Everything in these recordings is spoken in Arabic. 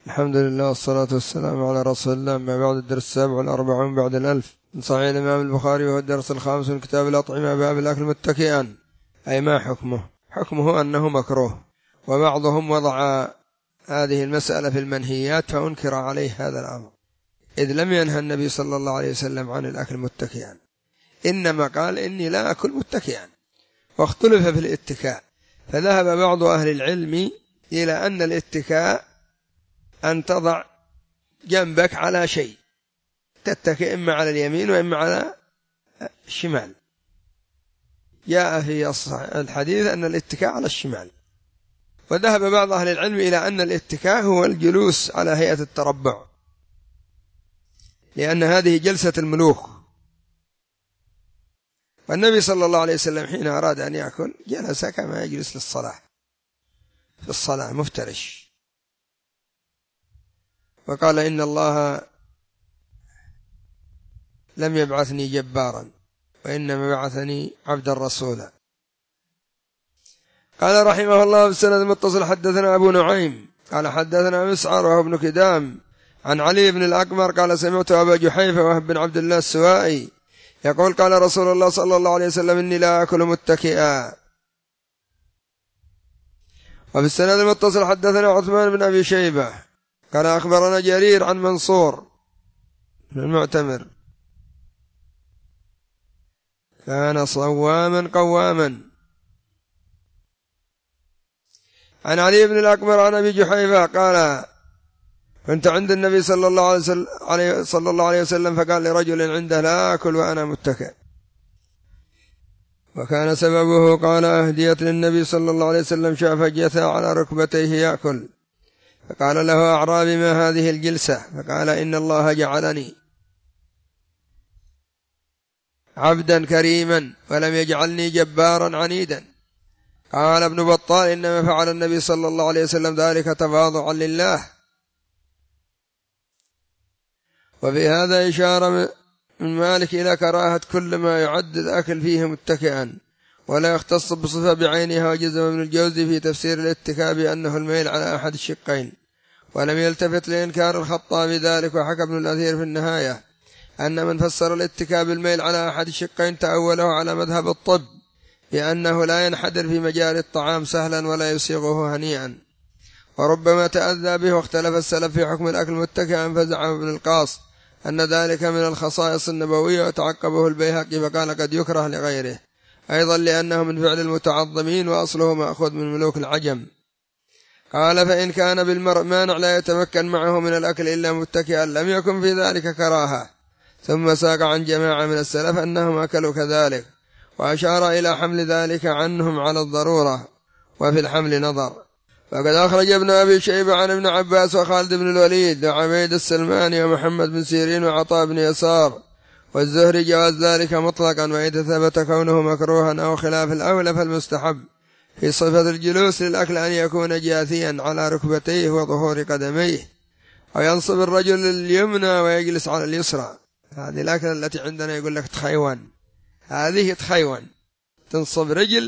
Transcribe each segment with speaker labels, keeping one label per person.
Speaker 1: الحمد لله والصلاة والسلام على رسول الله. ما بعد الدرس 47 بعد 1000 من صحيح الإمام البخاري، وهو الدرس الخامس من كتاب الأطعمة، باب الأكل متكئا. أي ما حكمه؟ حكمه أنه مكروه، وبعضهم وضع هذه المسألة في المنهيات فأنكر عليه هذا الأمر، إذ لم ينهى النبي صلى الله عليه وسلم عن الأكل متكئا، إنما قال إني لا أكل متكئا، واختلف في الاتكاء. فذهب بعض أهل العلم إلى أن الاتكاء أن تضع جنبك على شيء، تتكئ إما على اليمين وإما على الشمال. جاء في الحديث أن الاتكاء على الشمال. وذهب بعض أهل العلم إلى أن الاتكاء هو الجلوس على هيئة التربع، لأن هذه جلسة الملوك. والنبي صلى الله عليه وسلم حين أراد أن يأكل جلس كما يجلس للصلاة، في الصلاة مفترش، وقال إن الله لم يبعثني جبارا وإنما بعثني عبدا رسولا. قال رحمه الله: بالسند المتصل حدثنا أبو نعيم قال حدثنا مسعر وهو ابن كدام عن علي بن الأكبر قال سمعت أبا جحيفة وهب بن عبد الله السوائي يقول قال رسول الله صلى الله عليه وسلم: إني لا أكل متكئا. وبالسند المتصل حدثنا عثمان بن أبي شيبة قال أخبرنا جرير عن منصور بن المعتمر كان صواما قواما عن علي بن الأكبر عن أبي جحيفة قال: كنت عند النبي صلى الله عليه وسلم فقال لرجل عنده: لا أكل وأنا متكئ. وكان سببه قال: أهديت للنبي صلى الله عليه وسلم شاة فجثى على ركبتيه يأكل، فقال له أعرابي: ما هذه الجلسة؟ فقال: إن الله جعلني عبدا كريما ولم يجعلني جبارا عنيدا. قال ابن بطال: إنما فعل النبي صلى الله عليه وسلم ذلك تواضعا لله. وفي هذا إشارة من مالك إلى كراهة كل ما يعد الأكل فيه متكئا، ولا يختص بصفة بعينها. وجزم ابن الجوزي في تفسير الاتكاء بأنه الميل على أحد الشقين، ولم يلتفت لإنكار الخطابي ذلك. وحكى ابن الأثير في النهاية أن من فسر الاتكاء بالميل على أحد الشقين تأوله على مذهب الطب بأنه لا ينحدر في مجال الطعام سهلا ولا يسيغه هنيئا، وربما تأذى به. واختلف السلف في حكم الأكل متكئا، فزعم ابن القاص أن ذلك من الخصائص النبوية، وتعقبه البيهقي فقال: قد يكره لغيره، أيضا لأنه من فعل المتعظمين وأصله مأخوذ من ملوك العجم. قال: فإن كان بالمرء مانع لا يتمكن معه من الأكل إلا متكئا لم يكن في ذلك كراهة. ثم ساق عن جماعة من السلف أنهم أكلوا كذلك، وأشار إلى حمل ذلك عنهم على الضرورة، وفي الحمل نظر. فقد أخرج ابن أبي شيبة عن ابن عباس وخالد بن الوليد وعبيد السلماني ومحمد بن سيرين وعطاء بن يسار والزهري جواز ذلك مطلقا، وإذا ثبت كونه مكروها أو خلاف الأولى فالمستحب في صفة الجلوس للأكل أن يكون جاثيا على ركبتيه وظهور قدميه، وينصب الرجل اليمنى ويجلس على اليسرى. هذه الأكلة التي عندنا يقول لك تخيوان، هذه تخيوان، تنصب رجل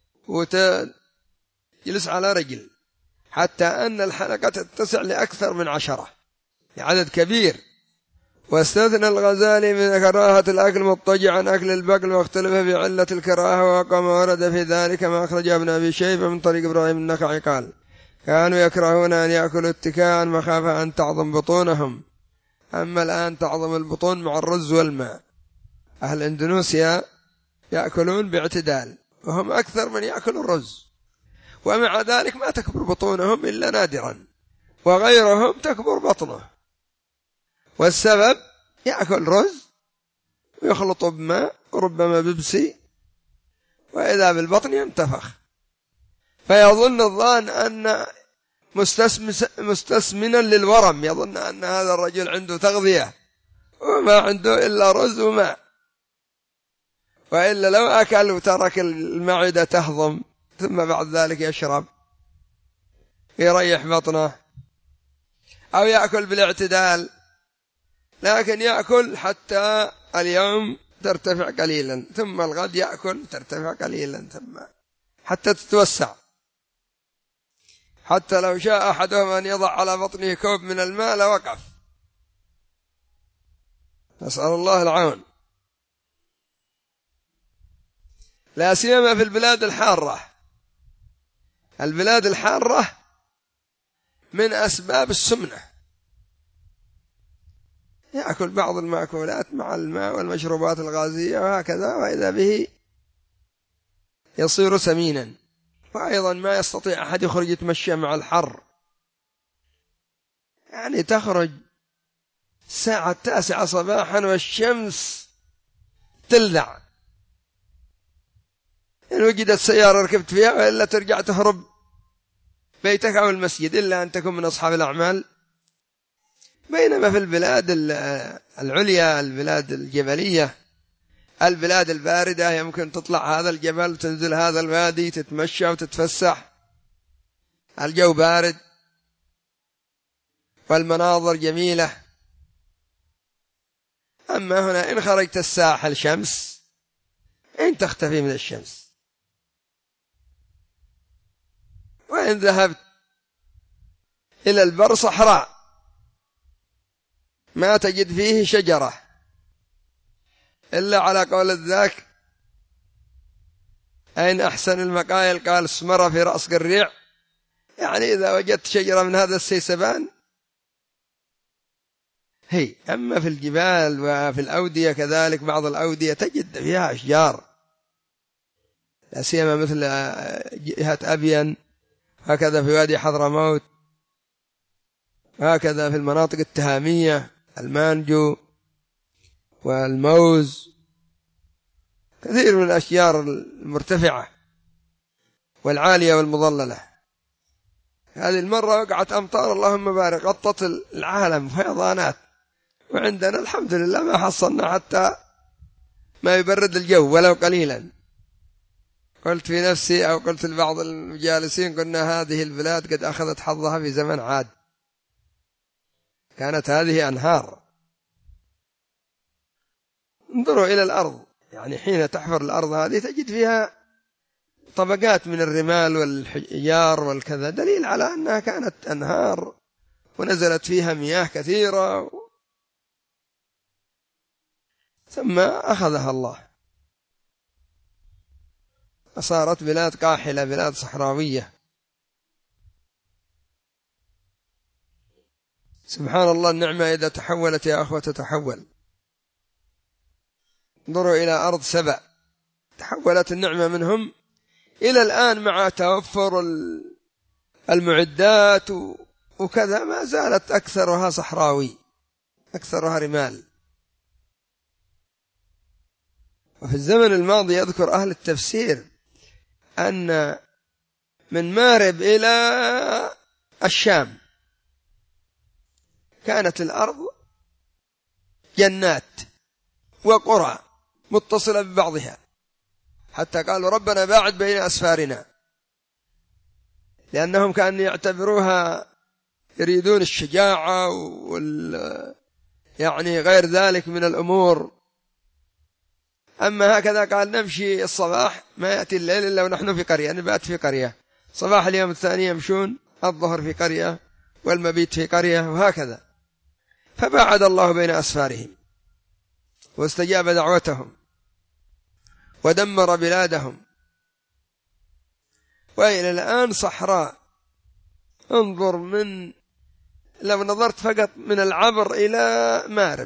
Speaker 1: وتجلس على رجل، حتى أن الحلقة تتسع لأكثر من 10 لعدد كبير. واستثنى الغزالي من كراهة الأكل مضطجعا أكل البقل، واختلف في علة الكراهة، وقام ورد في ذلك ما أخرج ابن أبي شيبة من طريق إبراهيم النخعي قال: كانوا يكرهون أن يأكلوا اتكاء مخافة أن تعظم بطونهم. أما الآن تعظم البطون مع الرز والماء. أهل إندونيسيا يأكلون باعتدال، وهم أكثر من يأكل الرز، ومع ذلك ما تكبر بطونهم إلا نادرا، وغيرهم تكبر بطنه. والسبب يأكل رز ويخلط بماء وربما بيبسي، وإذا بالبطن ينتفخ، فيظن الظان أن مستسمنا للورم، يظن أن هذا الرجل عنده تغذية وما عنده إلا رز وماء. وإلا لو أكل وترك المعدة تهضم ثم بعد ذلك يشرب يريح بطنه، أو يأكل بالاعتدال، لكن يأكل حتى اليوم ترتفع قليلا، ثم الغد يأكل ترتفع قليلا، ثم حتى تتوسع. حتى لو شاء أحدهم أن يضع على بطنه كوب من الماء لوقف. نسأل الله العون، لا سيما في البلاد الحارة. البلاد الحارة من أسباب السمنة، يأكل بعض المأكولات مع الماء والمشروبات الغازية وهكذا، وإذا به يصير سمينا. وأيضا ما يستطيع أحد يخرج يتمشى مع الحر، يعني تخرج الساعة 9 صباحا والشمس تلذع، إن وجدت سيارة ركبت فيها، وإلا ترجع تهرب بيتك أو المسجد، إلا أن تكون من أصحاب الأعمال. بينما في البلاد العليا، البلاد الجبلية، البلاد الباردة، يمكن تطلع هذا الجبل وتنزل هذا الوادي، تتمشى وتتفسح، الجو بارد والمناظر جميلة. أما هنا إن خرجت الساحل شمس، إن تختفي من الشمس. وإن ذهبت إلى البر صحراء ما تجد فيه شجرة، إلا على قول الذاك: أين أحسن المقايل؟ قال: اسمرة في رأس قريع. يعني إذا وجدت شجرة من هذا السيسبان هي. أما في الجبال وفي الأودية كذلك، بعض الأودية تجد فيها أشجار، لا سيما مثل جهة أبين، هكذا في وادي حضرموت، هكذا في المناطق التهامية، المانجو والموز، كثير من الأشجار المرتفعة والعالية والمظللة. هذه المرة وقعت أمطار اللهم بارك، غطت العالم فيضانات، وعندنا الحمد لله ما حصلنا حتى ما يبرد الجو ولو قليلا. قلت في نفسي أو قلت لبعض المجالسين: قلنا هذه البلاد قد أخذت حظها في زمن عاد، كانت هذه أنهار. انظروا إلى الأرض، يعني حين تحفر الأرض هذه تجد فيها طبقات من الرمال والحجار والكذا، دليل على أنها كانت أنهار ونزلت فيها مياه كثيرة، ثم أخذها الله فصارت بلاد قاحلة، بلاد صحراوية. سبحان الله، النعمة إذا تحولت يا أخوة تتحول. انظروا إلى أرض سبأ، تحولت النعمة منهم إلى الآن مع توفر المعدات وكذا، ما زالت أكثرها صحراوي، أكثرها رمال. وفي الزمن الماضي يذكر أهل التفسير أن من مارب إلى الشام كانت الأرض جنات وقرى متصلة ببعضها، حتى قالوا: ربنا باعد بين أسفارنا، لأنهم كانوا يعتبروها يريدون الشجاعة يعني غير ذلك من الأمور. أما هكذا قال: نمشي الصباح ما يأتي الليل إلا ونحن في قرية، نبات في قرية، صباح اليوم الثاني يمشون، الظهر في قرية والمبيت في قرية، وهكذا. فباعد الله بين أسفارهم واستجاب دعوتهم ودمر بلادهم، وإلى الآن صحراء. انظر، لو نظرت فقط من العبر إلى مارب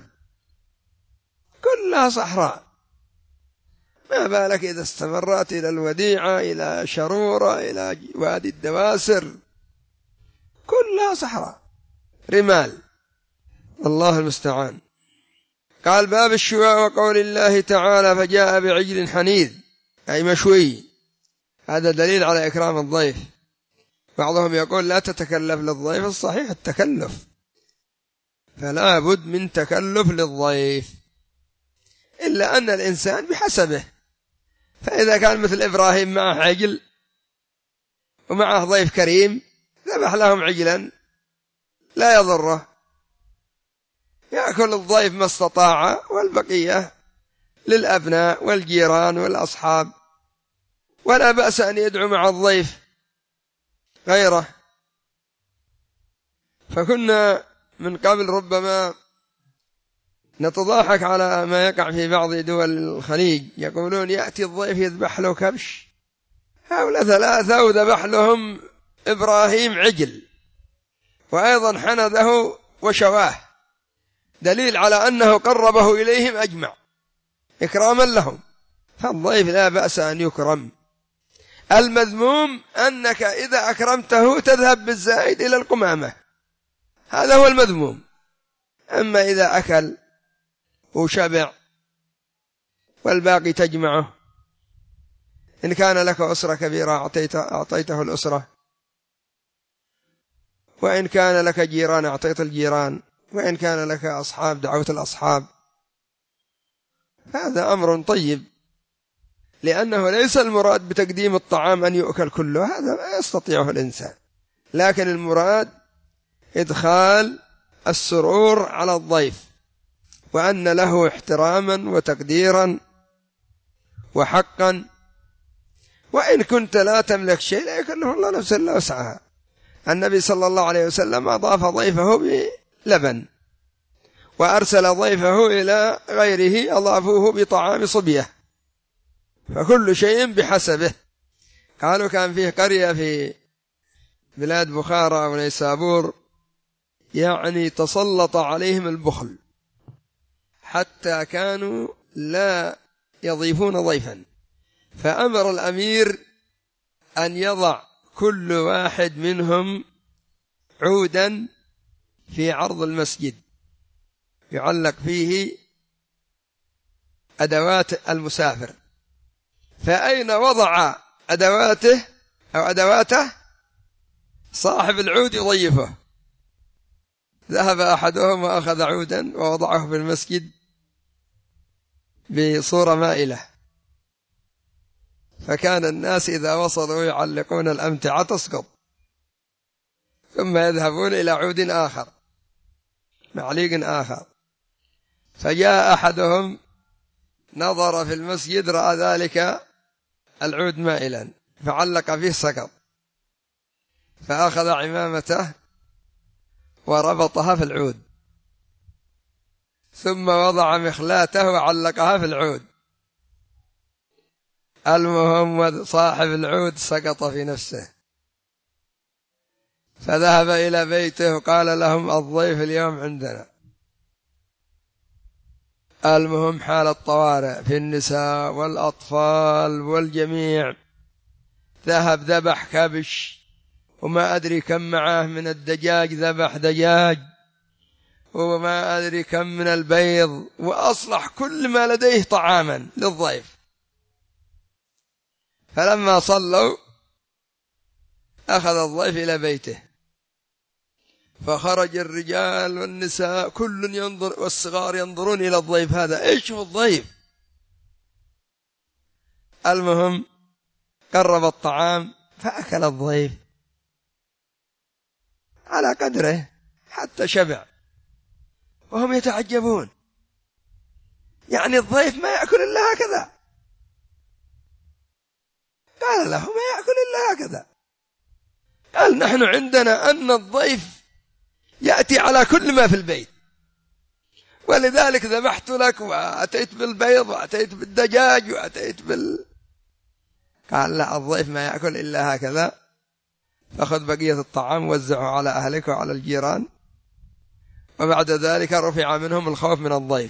Speaker 1: كلها صحراء، ما بالك إذا استمرت إلى الوديعة، إلى شرورة، إلى وادي الدواسر، كلها صحراء رمال. الله المستعان. قال: باب الشواء، وقول الله تعالى: فجاء بعجل حنيذ، أي مشوي. هذا دليل على إكرام الضيف. بعضهم يقول: لا تتكلف للضيف، الصحيح التكلف، فلا بد من تكلف للضيف، إلا أن الإنسان بحسبه. فإذا كان مثل إبراهيم معه عجل ومعه ضيف كريم ذبح لهم عجلا لا يضره، يأكل الضيف ما استطاع، والبقية للأبناء والجيران والأصحاب، ولا بأس أن يدعو مع الضيف غيره فكنا من قبل ربما نتضاحك على ما يقع في بعض دول الخليج، يقولون يأتي الضيف يذبح له كبش، هؤلاء 3 وذبح لهم إبراهيم عجل وأيضا حنده وشواه، دليل على أنه قربه إليهم أجمع إكراما لهم. فالضيف لا بأس أن يكرم، المذموم أنك إذا أكرمته تذهب بالزائد إلى القمامة، هذا هو المذموم. أما إذا أكل وشبع والباقي تجمعه، إن كان لك أسرة كبيرة أعطيته الأسرة، وإن كان لك جيران أعطيت الجيران، وإن كان لك أصحاب دعوت الأصحاب، هذا أمر طيب، لأنه ليس المراد بتقديم الطعام أن يؤكل كله، هذا ما يستطيعه الإنسان، لكن المراد إدخال السرور على الضيف، وأن له احتراما وتقديرا وحقا. وإن كنت لا تملك شيء لا يكلف الله نفسا إلا وسعها. النبي صلى الله عليه وسلم أضاف ضيفه بلبن، وأرسل ضيفه إلى غيره أضافوه بطعام صبية، فكل شيء بحسبه. قالوا كان فيه قرية في بلاد بخارى ونيسابور يعني تسلط عليهم البخل حتى كانوا لا يضيفون ضيفا، فأمر الأمير أن يضع كل واحد منهم عودا في عرض المسجد يعلق فيه أدوات المسافر، فأين وضع أدواته أو أدواته صاحب العود يضيفه. ذهب أحدهم وأخذ عودا ووضعه في المسجد بصورة مائلة، فكان الناس إذا وصلوا يعلقون الأمتعة تسقط، ثم يذهبون إلى عود آخر معليق آخر، فجاء أحدهم نظر في المسجد رأى ذلك العود مائلا فعلق فيه سقط، فأخذ عمامته وربطها في العود، ثم وضع مخلاته وعلقها في العود. المهم صاحب العود سقط في نفسه، فذهب إلى بيته وقال لهم الضيف اليوم عندنا. المهم حالة طوارئ في النساء والأطفال والجميع، ذهب ذبح كبش وما أدري كم معه من الدجاج، ذبح دجاج وما أدري كم من البيض، وأصلح كل ما لديه طعاما للضيف. فلما صلوا أخذ الضيف إلى بيته، فخرج الرجال والنساء كل ينظر والصغار ينظرون إلى الضيف، هذا إيش هو الضيف. المهم قرب الطعام فأكل الضيف على قدره حتى شبع، وهم يتعجبون، يعني الضيف ما يأكل إلا هكذا. قال له ما يأكل إلا هكذا. قال نحن عندنا أن الضيف يأتي على كل ما في البيت، ولذلك ذبحت لك وأتيت بالبيض وأتيت بالدجاج وأتيت قال لا، الضيف ما يأكل إلا هكذا، فأخذ بقية الطعام وزعه على أهلك وعلى الجيران، وبعد ذلك رفع منهم الخوف من الضيف.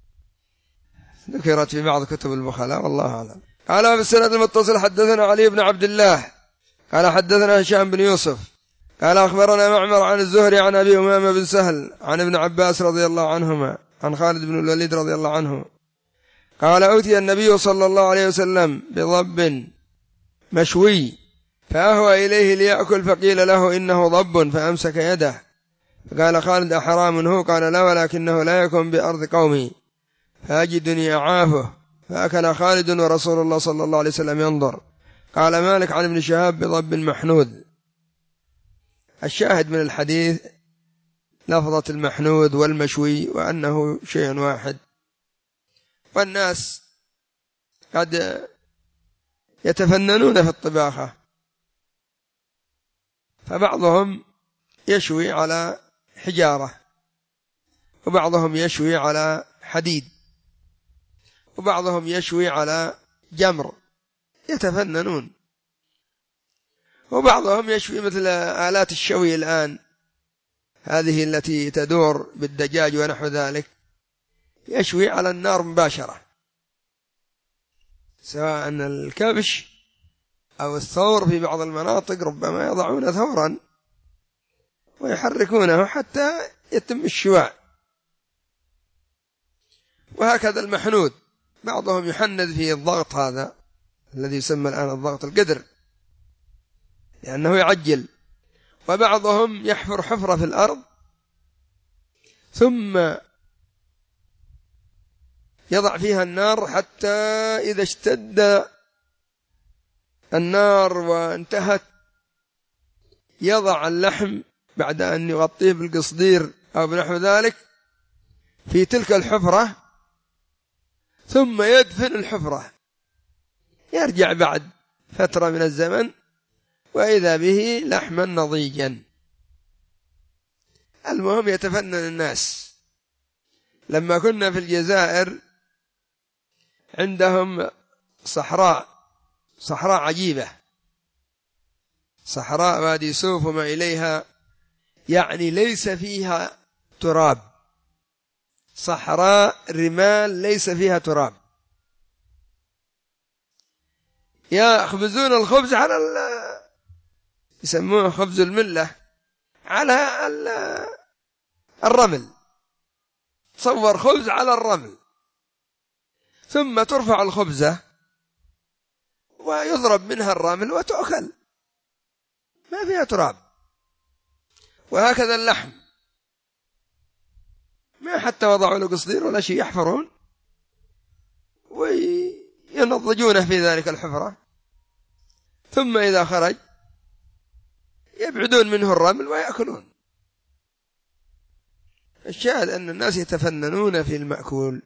Speaker 1: ذكرت في بعض كتب البخلاء والله أعلم. قال في السند المتصل حدثنا علي بن عبد الله قال حدثنا هشام بن يوسف قال أخبرنا معمر عن الزهري عن أبي أمامة بن سهل عن ابن عباس رضي الله عنهما عن خالد بن الوليد رضي الله عنه قال أوتي النبي صلى الله عليه وسلم بضب مشوي فأهوى إليه ليأكل، فقيل له إنه ضب فأمسك يده، فقال خالد أحرام هو؟ قال لا، ولكنه لا يكون بأرض قومه فأجدني أعافه. فأكل خالد ورسول الله صلى الله عليه وسلم ينظر. قال مالك عن ابن شهاب بضب محنود. الشاهد من الحديث لفظة المحنود والمشوي وأنه شيء واحد، والناس قد يتفننون في الطباخة، فبعضهم يشوي على حجارة، وبعضهم يشوي على حديد، وبعضهم يشوي على جمر، يتفننون. وبعضهم يشوي مثل آلات الشوي الآن هذه التي تدور بالدجاج ونحو ذلك، يشوي على النار مباشرة، سواء الكبش أو الثور. في بعض المناطق ربما يضعون ثورا ويحركونه حتى يتم الشواء. وهكذا المحنود، بعضهم يحنذ في الضغط هذا الذي يسمى الآن الضغط القدر لأنه يعجل. وبعضهم يحفر حفرة في الأرض ثم يضع فيها النار حتى إذا اشتد النار وانتهت يضع اللحم بعد أن يغطيه بالقصدير أو بنحو ذلك في تلك الحفرة، ثم يدفن الحفرة، يرجع بعد فترة من الزمن وإذا به لحما نضيجا. المهم يتفنن الناس. لما كنا في الجزائر عندهم صحراء عجيبة، صحراء وادي سوف وما إليها، يعني ليس فيها تراب، صحراء رمال ليس فيها تراب. يخبزون الخبز على يسموه خبز الملة، على الرمل، تصور خبز على الرمل، ثم ترفع الخبزة ويضرب منها الرمل وتؤكل، ما فيها تراب. وهكذا اللحم، ما حتى وضعوا له قصدير ولا شيء، يحفرون وينضجونه في ذلك الحفرة، ثم إذا خرج يبعدون منه الرمل ويأكلون. الشاهد أن الناس يتفننون في المأكول،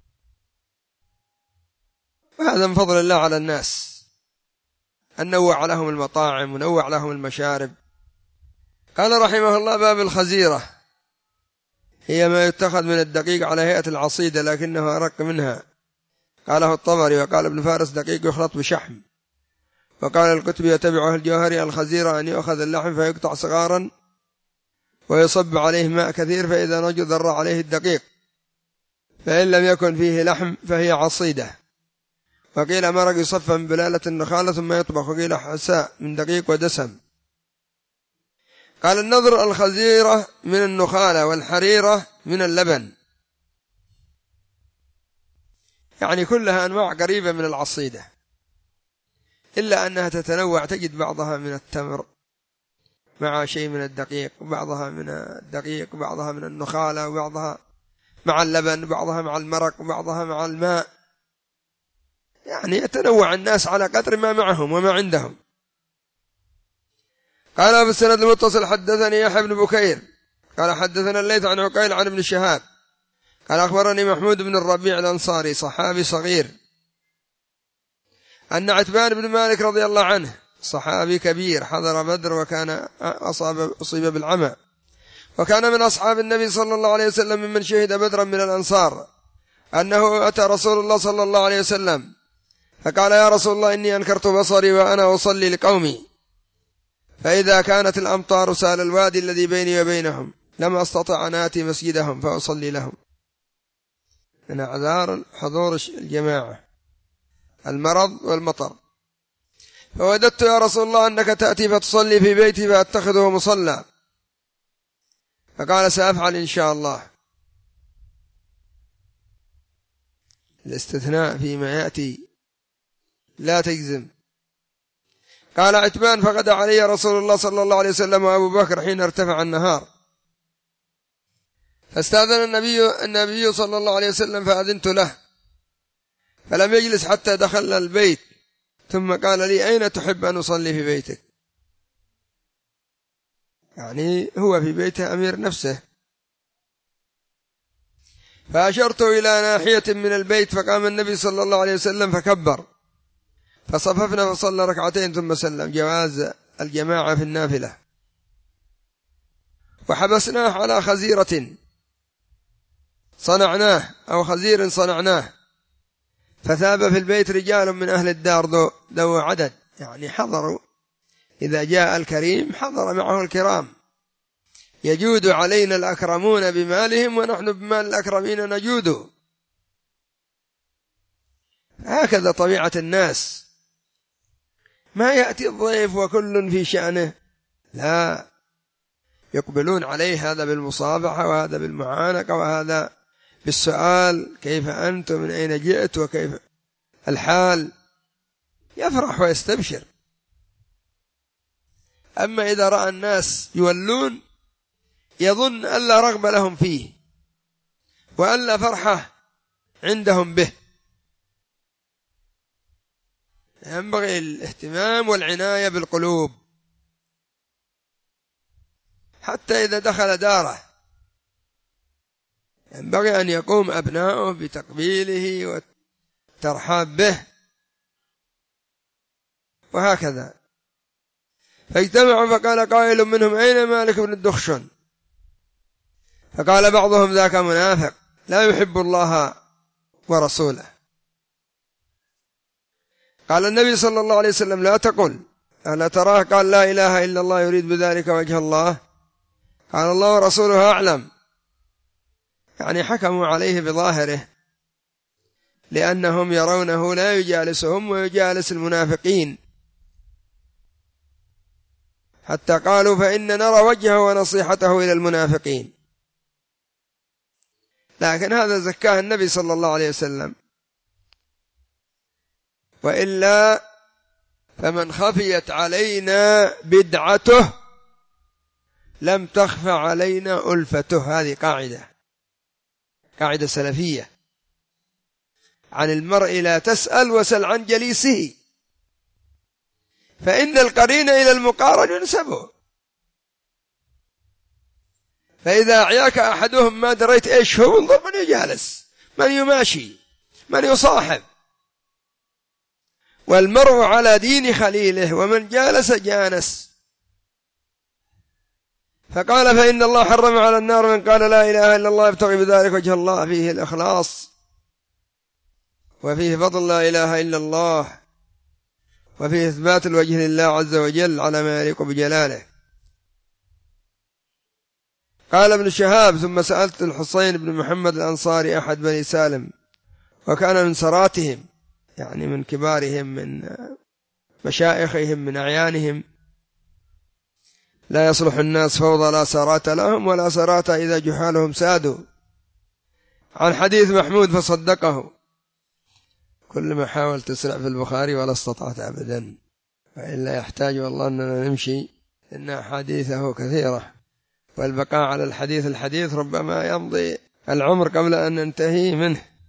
Speaker 1: وهذا من فضل الله على الناس أن نوع لهم المطاعم ونوع لهم المشارب. قال رحمه الله: باب الخزيرة، هي ما يتخذ من الدقيق على هيئة العصيدة لكنه أرق منها. قاله الطبري. وقال ابن فارس: دقيق يخلط بشحم. وقال القتبي يتبعه الجوهري: الخزيرة أن يؤخذ اللحم فيقطع صغارا ويصب عليه ماء كثير، فإذا نجد ذر عليه الدقيق، فإن لم يكن فيه لحم فهي عصيدة. وقيل مرق يصفى من بلالة النخالة ثم يطبخ. وقيل حساء من دقيق ودسم. قال النضر: الخزيرة من النخالة، والحريرة من اللبن، يعني كلها أنواع قريبة من العصيدة، إلا أنها تتنوع، تجد بعضها من التمر مع شيء من الدقيق، وبعضها من الدقيق، وبعضها من النخالة، وبعضها مع اللبن، وبعضها مع المرق، وبعضها مع الماء، يعني يتنوع الناس على قدر ما معهم وما عندهم. قال أبو السند المتصل: حدثني يحيى بن بكير قال حدثنا الليث عن عقيل عن ابن شهاب قال أخبرني محمود بن الربيع الأنصاري صحابي صغير أن عتبان بن مالك رضي الله عنه صحابي كبير حضر بدر وكان أصيب بالعمى، وكان من أصحاب النبي صلى الله عليه وسلم ممن شهد بدرا من الأنصار، أنه أتى رسول الله صلى الله عليه وسلم فقال: يا رسول الله، إني أنكرت بصري وأنا أصلي لقومي، فإذا كانت الأمطار سال الوادي الذي بيني وبينهم لم أستطع أن آتي مسجدهم فأصلي لهم. من أعذار حضور الجماعة المرض والمطر. فوددت يا رسول الله أنك تأتي فتصلي في بيتي فأتخذه مصلى، فقال: سأفعل إن شاء الله. الاستثناء فيما يأتي لا تجزم. قال عتبان: فغدا علي رسول الله صلى الله عليه وسلم وأبو بكر حين ارتفع النهار، فاستأذن النبي صلى الله عليه وسلم فأذنت له، فلم يجلس حتى دخل البيت، ثم قال لي: أين تحب أن أصلي في بيتك؟ يعني هو في بيته أمير نفسه. فأشرت إلى ناحية من البيت، فقام النبي صلى الله عليه وسلم فكبر، فصففنا فصلى ركعتين ثم سلم. جواز الجماعة في النافلة. وحبسناه على خزيرة صنعناه أو خزير صنعناه، فثاب في البيت رجال من أهل الدار ذو عدد، يعني حضروا، إذا جاء الكريم حضر معه الكرام، يجود علينا الأكرمون بمالهم ونحن بمال الأكرمين نجود. هكذا طبيعة الناس، ما يأتي الضيف وكل في شأنه، لا، يقبلون عليه، هذا بالمصافحة وهذا بالمعانقة وهذا بالسؤال كيف أنت من أين جئت وكيف الحال، يفرح ويستبشر. أما إذا رأى الناس يولون يظن ألا رغبة لهم فيه وألا فرحة عندهم به. ينبغي الاهتمام والعناية بالقلوب، حتى إذا دخل داره ينبغي أن يقوم أبناؤه بتقبيله والترحاب به، وهكذا. فاجتمعوا فقال قائل منهم أين مالك بن الدخشن؟ فقال بعضهم ذاك منافق لا يحب الله ورسوله. قال النبي صلى الله عليه وسلم لا تقل ألا تراه؟ قال لا إله إلا الله يريد بذلك وجه الله. قال الله ورسوله أعلم، يعني حكموا عليه بظاهره، لأنهم يرونه لا يجالسهم ويجالس المنافقين، حتى قالوا فإن نرى وجهه ونصيحته إلى المنافقين. لكن هذا زكاه النبي صلى الله عليه وسلم، وإلا فمن خفيت علينا بدعته لم تخف علينا ألفته. هذه قاعدة سلفية، عن المرء لا تسأل وسل عن جليسه، فإن القرين إلى المقارن ينسبه. فإذا أعياك أحدهم ما دريت إيش هو، انظر من يجالس، من يماشي، من يصاحب. والمرء على دين خليله، ومن جالس جانس. فقال فإن الله حرم على النار من قال لا إله إلا الله يبتغي بذلك وجه الله. فيه الإخلاص، وفيه فضل لا إله إلا الله، وفيه إثبات الوجه لله عز وجل على ما يليق بجلاله. قال ابن شهاب ثم سألت الحسين بن محمد الأنصاري أحد بني سالم، وكان من سراتهم، يعني من كبارهم، من مشايخهم، من أعيانهم، لا يصلح الناس فوضى لا سرات لهم ولا سرات إذا جحالهم سادوا، عن حديث محمود فصدقه. كل ما حاول تسرع في البخاري ولا استطعت أبدا، وإلا يحتاج والله أننا نمشي، إن أحاديثه كثيرة، والبقاء على الحديث ربما يمضي العمر قبل أن ننتهي منه.